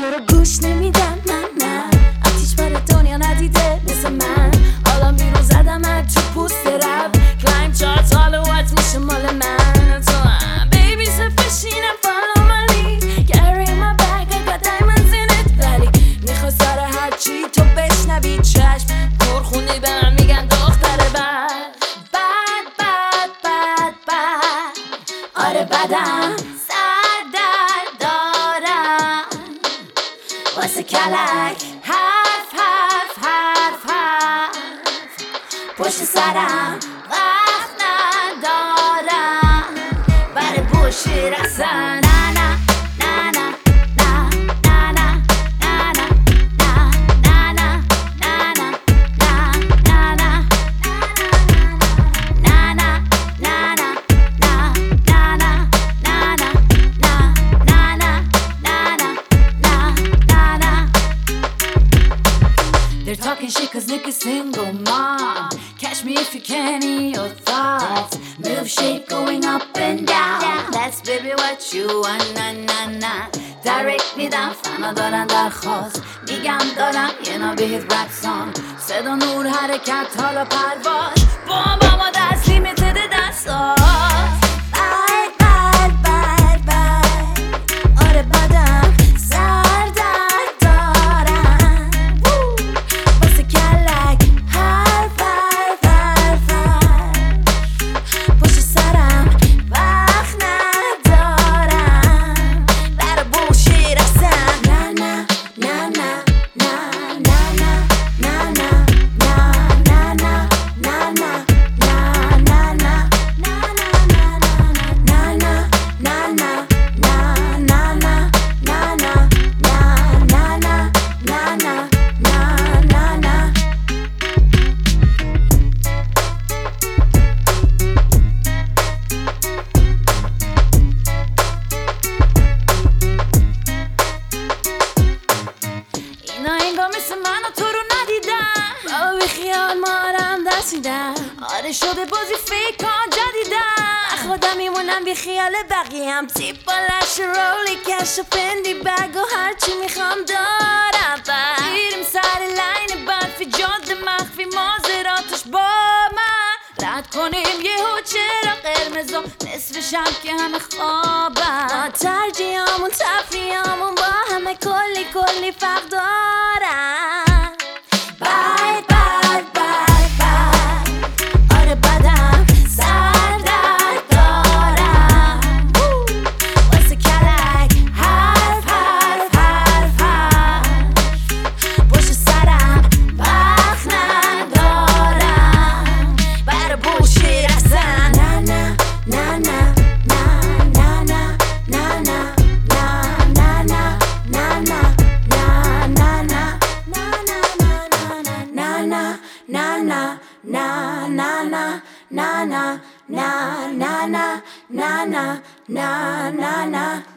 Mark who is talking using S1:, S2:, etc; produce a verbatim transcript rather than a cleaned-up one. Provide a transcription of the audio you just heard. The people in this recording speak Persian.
S1: چرا گوش نمیدم من نه آتیش بار دنیا ندیده مثل من حالا بیرون زدم از تو پوست رب کلایم چارت حالا وات میشه مال من تو هم بیبی سفشینم follow my lead carry my bag I got diamonds in it ولی میخوا سر هرچی تو بشنوی چشم پرخونی به من میگن دختر بد بد بد بد بد آره بدم سر در دارم واسه کلک حرف حرف حرف حرف پشت سرم وقت ندارم برای بوشی رسن نه نه نه نه They're talking shit cause Nick is single mom. Catch me if you can in your thoughts. Move shape going up and down. That's baby what you want na na na. Direct me down فنا دارن درخواست میگم دارم یه نابهت رپ سانگ صدا نور حرکت حالا پرواز بام باما دست لیمیتد دستاز بد بد بد بد آره بدم سر درد دارم واسه کلک حرف حرف حرف پشت سرم وقت ندارم برا بوشی رسم نه نه نه نه مثل من و تو رو ندیدم بابا بی خیال مارم دست میدم آره شده بازی فیک ها جدیدم خودم میمونم بی خیال بقیه هم تیپ بالش رولی کش و پندی بگ و هرچی میخوام دارم بیریم سر لین برفی جاده مخفی مازراتش با من رد کنیم یه هو چرا قرمزا نصفشم که همه خوابم ما ترجیحامون تفریحامون با همه کلی کلی فرق دارم بد بد بد بد آره بدم سر درد دارم واسه کلک حرف حرف حرف حرف پشت سرم وقت ندارم برا بوشی رسن نه نه نه نه na na na na na na na na na na na